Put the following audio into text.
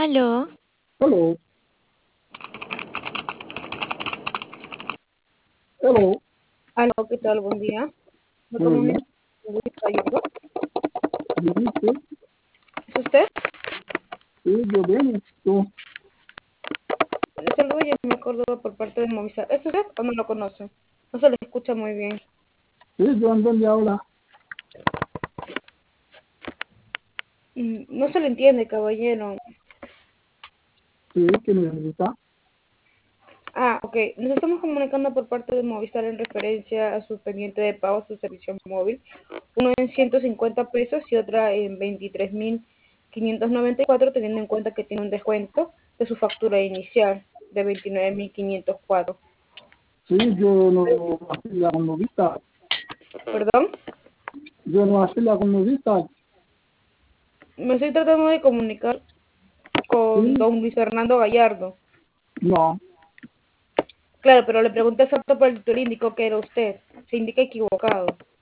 Aló, Hello, hello, Aló, ¿qué tal? Buen día. Me buenos días. comunico con Luis Gallardo. Bien, sí, ¿Es usted? sí, yo bien, tú, Le saludo me Córdoba por parte de Movistar. ¿Es usted o no lo conoce? No se le escucha muy bien. sí, yo ando de habla, No se le entiende, caballero. sí, que necesita, Ok. Nos estamos comunicando por parte de Movistar en referencia a su pendiente de pago a su servicio móvil. Uno en 150 pesos y otra en 23.594, teniendo en cuenta que tiene un descuento de su factura inicial de 29.504. sí, yo no hacía con Movistar, ¿Perdón? yo no hacía con Movistar, Me estoy tratando de comunicar con sí, don Luis Fernando Gallardo. no, Claro, pero le pregunté exacto por el título, indicó que era usted. Se indica equivocado.